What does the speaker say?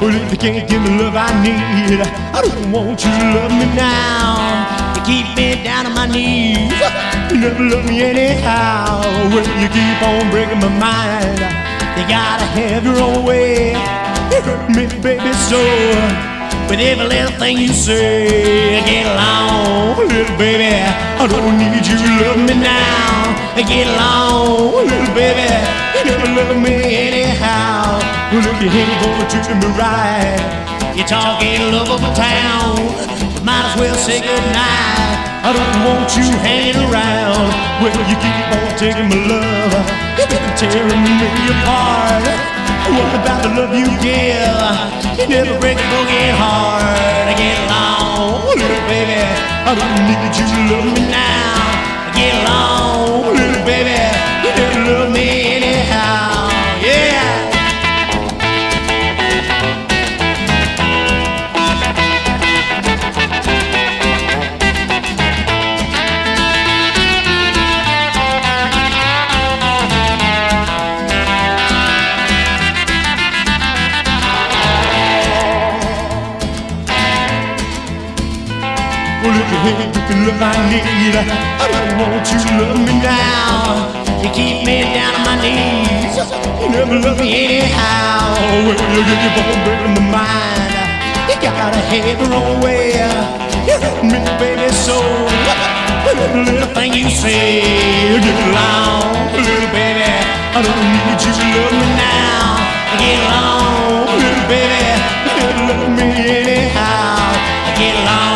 Well, if you can't give me love I need, I don't want you to love me now. You keep me down on my knees, you never love me anyhow. Well, you keep on breaking my mind, you gotta have your own way. You hurt me, baby, so with every little thing you say. Get along, little baby, I don't need you to love me now. Get along, little baby, you never love me anyhow. Well, if you ain't gonna treat me right, you're talking love of a town, might as well say goodnight. I don't want you hanging around. Well, you keep on taking my love, you keep tearing me apart. What about the love you give? You never break a broken heart. Get along, little baby, I don't need you to love me now. Get along, little baby, you never love me anyhow. Yeah. Well, if you ain't the love I need, I don't want you to love me now. You keep me down on my knees, you never love me anyhow. Well, you keep on breaking my mind, you gotta have your own way. You hurt me, baby, so with every little thing you say. Get along, little baby, I don't need you to love me now. Get along, little baby, you never love me anyhow. Get along.